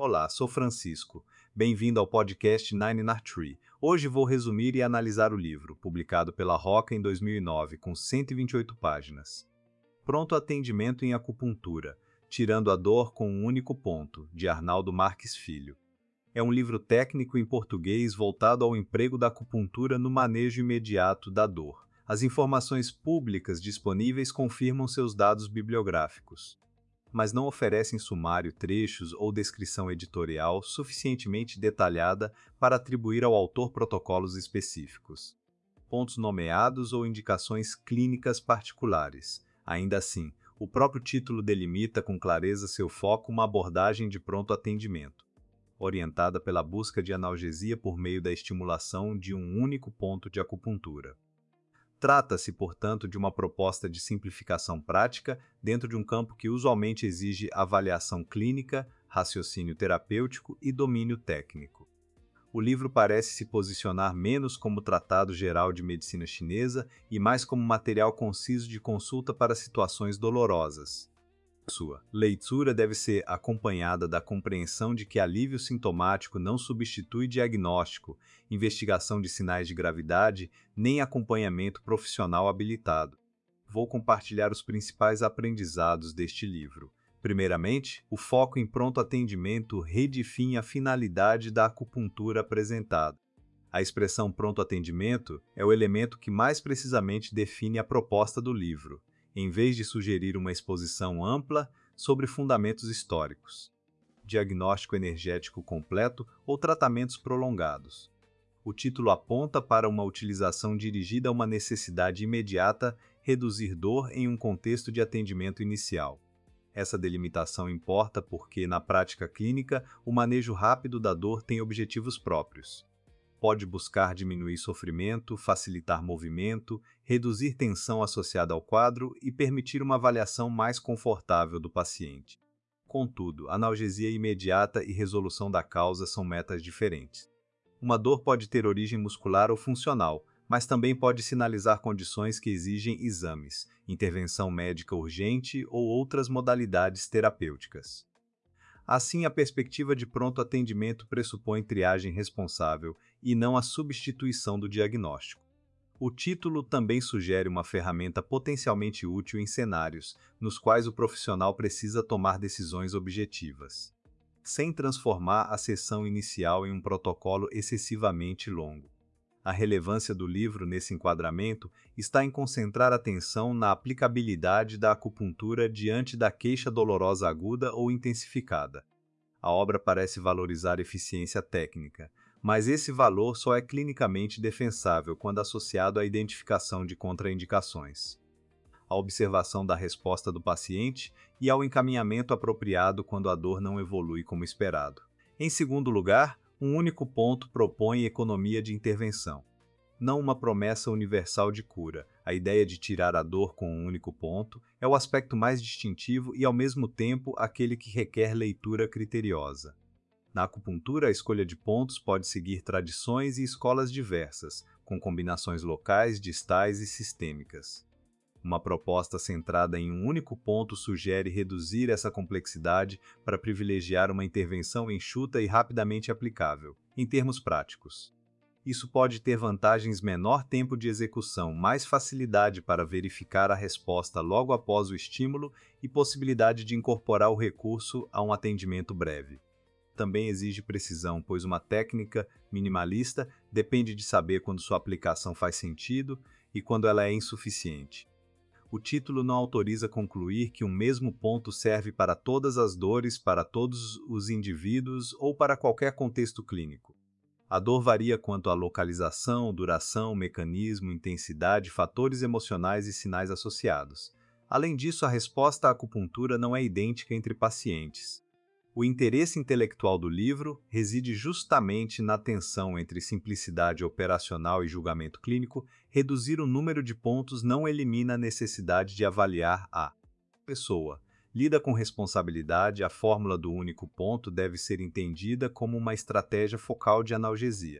Olá, sou Francisco. Bem-vindo ao podcast Nine Nar Tree. Hoje vou resumir e analisar o livro, publicado pela Roca em 2009, com 128 páginas. Pronto atendimento em acupuntura, tirando a dor com um único ponto, de Arnaldo Marques Filho. É um livro técnico em português voltado ao emprego da acupuntura no manejo imediato da dor. As informações públicas disponíveis confirmam seus dados bibliográficos, mas não oferecem sumário, trechos ou descrição editorial suficientemente detalhada para atribuir ao autor protocolos específicos, pontos nomeados ou indicações clínicas particulares. Ainda assim, o próprio título delimita com clareza seu foco, uma abordagem de pronto atendimento, orientada pela busca de analgesia por meio da estimulação de um único ponto de acupuntura. Trata-se, portanto, de uma proposta de simplificação prática dentro de um campo que usualmente exige avaliação clínica, raciocínio terapêutico e domínio técnico. O livro parece se posicionar menos como tratado geral de medicina chinesa e mais como material conciso de consulta para situações dolorosas. Sua leitura deve ser acompanhada da compreensão de que alívio sintomático não substitui diagnóstico, investigação de sinais de gravidade, nem acompanhamento profissional habilitado. Vou compartilhar os principais aprendizados deste livro. Primeiramente, o foco em pronto atendimento redefine a finalidade da acupuntura apresentada. A expressão pronto atendimento é o elemento que mais precisamente define a proposta do livro, em vez de sugerir uma exposição ampla sobre fundamentos históricos, diagnóstico energético completo ou tratamentos prolongados. O título aponta para uma utilização dirigida a uma necessidade imediata, reduzir dor em um contexto de atendimento inicial. Essa delimitação importa porque, na prática clínica, o manejo rápido da dor tem objetivos próprios. Pode buscar diminuir sofrimento, facilitar movimento, reduzir tensão associada ao quadro e permitir uma avaliação mais confortável do paciente. Contudo, analgesia imediata e resolução da causa são metas diferentes. Uma dor pode ter origem muscular ou funcional, mas também pode sinalizar condições que exigem exames, intervenção médica urgente ou outras modalidades terapêuticas. Assim, a perspectiva de pronto atendimento pressupõe triagem responsável e não a substituição do diagnóstico. O título também sugere uma ferramenta potencialmente útil em cenários nos quais o profissional precisa tomar decisões objetivas, sem transformar a sessão inicial em um protocolo excessivamente longo. A relevância do livro nesse enquadramento está em concentrar atenção na aplicabilidade da acupuntura diante da queixa dolorosa aguda ou intensificada. A obra parece valorizar eficiência técnica, mas esse valor só é clinicamente defensável quando associado à identificação de contraindicações, à observação da resposta do paciente e ao encaminhamento apropriado quando a dor não evolui como esperado. Em segundo lugar, um único ponto propõe economia de intervenção, não uma promessa universal de cura. A ideia de tirar a dor com um único ponto é o aspecto mais distintivo e, ao mesmo tempo, aquele que requer leitura criteriosa. Na acupuntura, a escolha de pontos pode seguir tradições e escolas diversas, com combinações locais, distais e sistêmicas. Uma proposta centrada em um único ponto sugere reduzir essa complexidade para privilegiar uma intervenção enxuta e rapidamente aplicável. Em termos práticos, isso pode ter vantagens: menor tempo de execução, mais facilidade para verificar a resposta logo após o estímulo e possibilidade de incorporar o recurso a um atendimento breve. Também exige precisão, pois uma técnica minimalista depende de saber quando sua aplicação faz sentido e quando ela é insuficiente. O título não autoriza concluir que um mesmo ponto serve para todas as dores, para todos os indivíduos ou para qualquer contexto clínico. A dor varia quanto à localização, duração, mecanismo, intensidade, fatores emocionais e sinais associados. Além disso, a resposta à acupuntura não é idêntica entre pacientes. O interesse intelectual do livro reside justamente na tensão entre simplicidade operacional e julgamento clínico. Reduzir o número de pontos não elimina a necessidade de avaliar a pessoa. Lida com responsabilidade. A fórmula do único ponto deve ser entendida como uma estratégia focal de analgesia,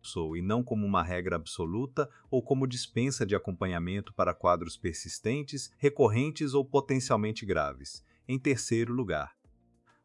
e não como uma regra absoluta ou como dispensa de acompanhamento para quadros persistentes, recorrentes ou potencialmente graves. Em terceiro lugar,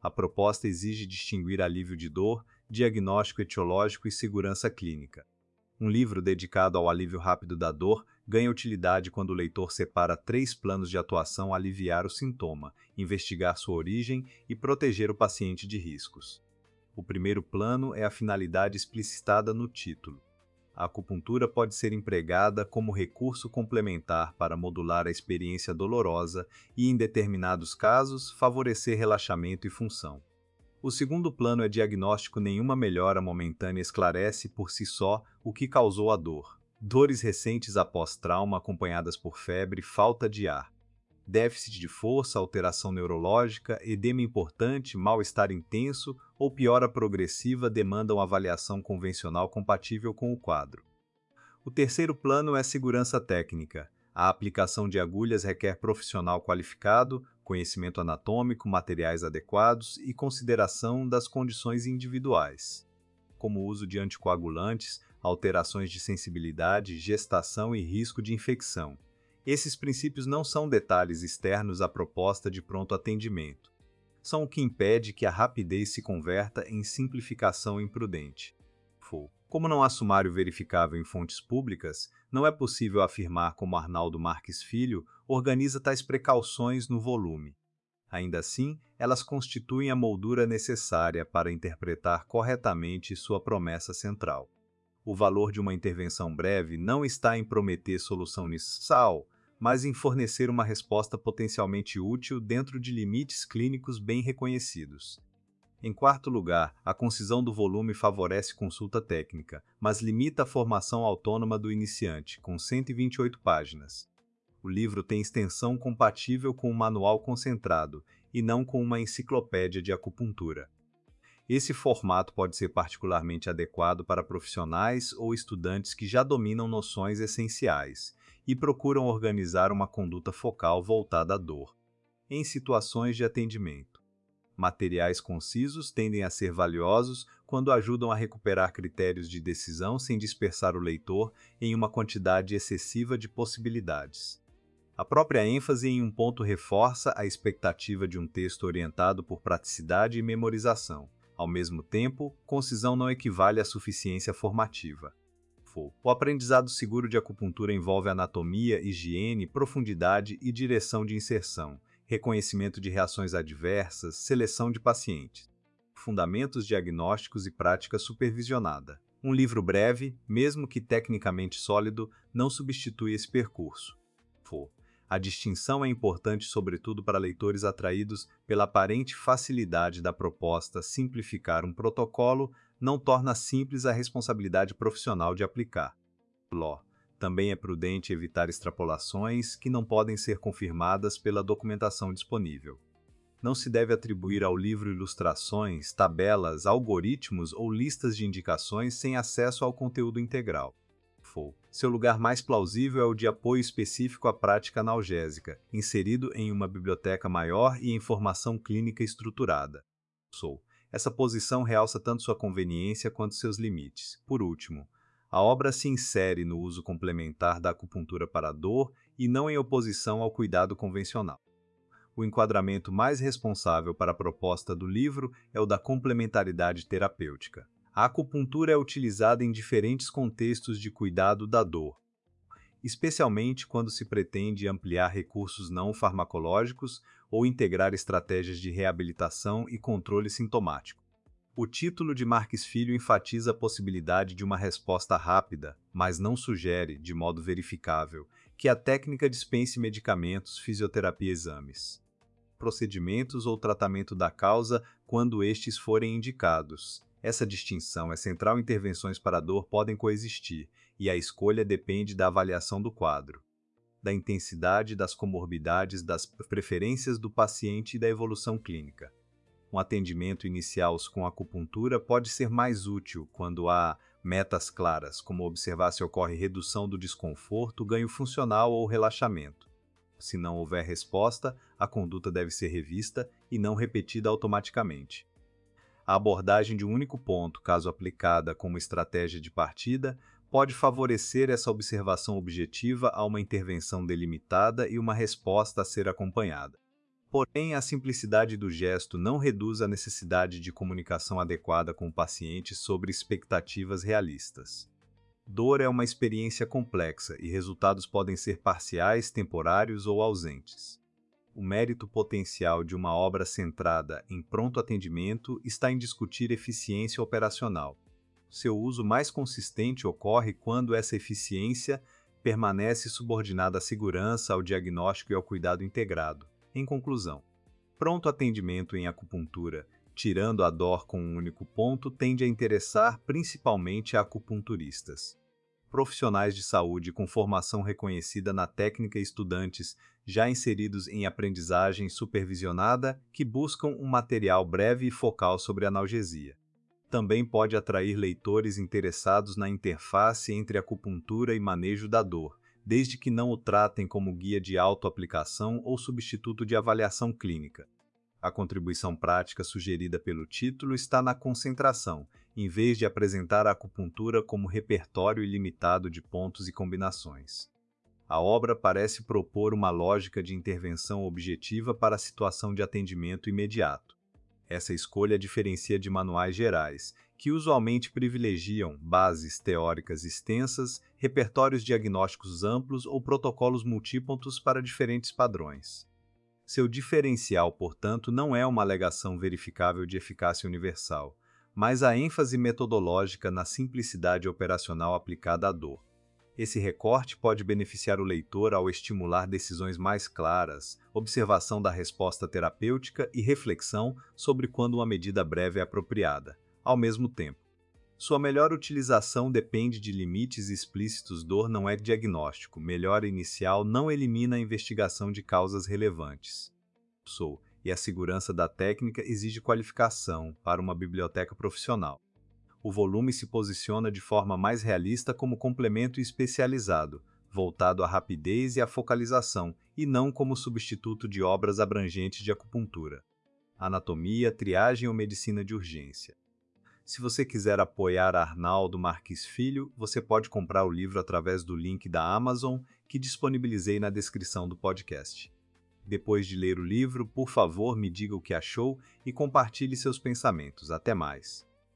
A proposta exige distinguir alívio de dor, diagnóstico etiológico e segurança clínica. Um livro dedicado ao alívio rápido da dor ganha utilidade quando o leitor separa 3 planos de atuação a aliviar o sintoma, investigar sua origem e proteger o paciente de riscos. O primeiro plano é a finalidade explicitada no título. A acupuntura pode ser empregada como recurso complementar para modular a experiência dolorosa e, em determinados casos, favorecer relaxamento e função. O segundo plano é diagnóstico. Nenhuma melhora momentânea esclarece por si só o que causou a dor. Dores recentes após trauma acompanhadas por febre, falta de ar, déficit de força, alteração neurológica, edema importante, mal-estar intenso ou piora progressiva demandam avaliação convencional compatível com o quadro. O terceiro plano é segurança técnica. A aplicação de agulhas requer profissional qualificado, conhecimento anatômico, materiais adequados e consideração das condições individuais, como o uso de anticoagulantes, alterações de sensibilidade, gestação e risco de infecção. Esses princípios não são detalhes externos à proposta de pronto atendimento. São o que impede que a rapidez se converta em simplificação imprudente. Como não há sumário verificável em fontes públicas, não é possível afirmar como Arnaldo Marques Filho organiza tais precauções no volume. Ainda assim, elas constituem a moldura necessária para interpretar corretamente sua promessa central. O valor de uma intervenção breve não está em prometer solução universal, mas em fornecer uma resposta potencialmente útil dentro de limites clínicos bem reconhecidos. Em quarto lugar, a concisão do volume favorece consulta técnica, mas limita a formação autônoma do iniciante, com 128 páginas. O livro tem extensão compatível com um manual concentrado, e não com uma enciclopédia de acupuntura. Esse formato pode ser particularmente adequado para profissionais ou estudantes que já dominam noções essenciais e procuram organizar uma conduta focal voltada à dor, em situações de atendimento. Materiais concisos tendem a ser valiosos quando ajudam a recuperar critérios de decisão sem dispersar o leitor em uma quantidade excessiva de possibilidades. A própria ênfase em um ponto reforça a expectativa de um texto orientado por praticidade e memorização. Ao mesmo tempo, concisão não equivale à suficiência formativa. O aprendizado seguro de acupuntura envolve anatomia, higiene, profundidade e direção de inserção, reconhecimento de reações adversas, seleção de pacientes, fundamentos diagnósticos e prática supervisionada. Um livro breve, mesmo que tecnicamente sólido, não substitui esse percurso. A distinção é importante sobretudo para leitores atraídos pela aparente facilidade da proposta. Simplificar um protocolo não torna simples a responsabilidade profissional de aplicar. Também é prudente evitar extrapolações que não podem ser confirmadas pela documentação disponível. Não se deve atribuir ao livro ilustrações, tabelas, algoritmos ou listas de indicações sem acesso ao conteúdo integral. Seu lugar mais plausível é o de apoio específico à prática analgésica, inserido em uma biblioteca maior e em formação clínica estruturada. Essa posição realça tanto sua conveniência quanto seus limites. Por último, a obra se insere no uso complementar da acupuntura para a dor e não em oposição ao cuidado convencional. O enquadramento mais responsável para a proposta do livro é o da complementaridade terapêutica. A acupuntura é utilizada em diferentes contextos de cuidado da dor, especialmente quando se pretende ampliar recursos não farmacológicos ou integrar estratégias de reabilitação e controle sintomático. O título de Marques Filho enfatiza a possibilidade de uma resposta rápida, mas não sugere, de modo verificável, que a técnica dispense medicamentos, fisioterapia e exames, procedimentos ou tratamento da causa quando estes forem indicados. Essa distinção é central. Intervenções para a dor podem coexistir, e a escolha depende da avaliação do quadro, da intensidade das comorbidades, das preferências do paciente e da evolução clínica. Um atendimento inicial com acupuntura pode ser mais útil quando há metas claras, como observar se ocorre redução do desconforto, ganho funcional ou relaxamento. Se não houver resposta, a conduta deve ser revista e não repetida automaticamente. A abordagem de um único ponto, caso aplicada como estratégia de partida, pode favorecer essa observação objetiva a uma intervenção delimitada e uma resposta a ser acompanhada. Porém, a simplicidade do gesto não reduz a necessidade de comunicação adequada com o paciente sobre expectativas realistas. Dor é uma experiência complexa e resultados podem ser parciais, temporários ou ausentes. O mérito potencial de uma obra centrada em pronto atendimento está em discutir eficiência operacional. Seu uso mais consistente ocorre quando essa eficiência permanece subordinada à segurança, ao diagnóstico e ao cuidado integrado. Em conclusão, pronto atendimento em acupuntura, tirando a dor com um único ponto, tende a interessar principalmente a acupunturistas. Profissionais de saúde com formação reconhecida na técnica e estudantes já inseridos em aprendizagem supervisionada que buscam um material breve e focal sobre analgesia. Também pode atrair leitores interessados na interface entre acupuntura e manejo da dor, desde que não o tratem como guia de autoaplicação ou substituto de avaliação clínica. A contribuição prática sugerida pelo título está na concentração, em vez de apresentar a acupuntura como repertório ilimitado de pontos e combinações. A obra parece propor uma lógica de intervenção objetiva para a situação de atendimento imediato. Essa escolha diferencia de manuais gerais, que usualmente privilegiam bases teóricas extensas, repertórios diagnósticos amplos ou protocolos multípontos para diferentes padrões. Seu diferencial, portanto, não é uma alegação verificável de eficácia universal, mas a ênfase metodológica na simplicidade operacional aplicada à dor. Esse recorte pode beneficiar o leitor ao estimular decisões mais claras, observação da resposta terapêutica e reflexão sobre quando uma medida breve é apropriada. Ao mesmo tempo, sua melhor utilização depende de limites explícitos. Dor não é diagnóstico, melhora inicial não elimina a investigação de causas relevantes. E a segurança da técnica exige qualificação para uma biblioteca profissional. O volume se posiciona de forma mais realista como complemento especializado, voltado à rapidez e à focalização, e não como substituto de obras abrangentes de acupuntura, anatomia, triagem ou medicina de urgência. Se você quiser apoiar Arnaldo Marques Filho, você pode comprar o livro através do link da Amazon que disponibilizei na descrição do podcast. Depois de ler o livro, por favor, me diga o que achou e compartilhe seus pensamentos. Até mais!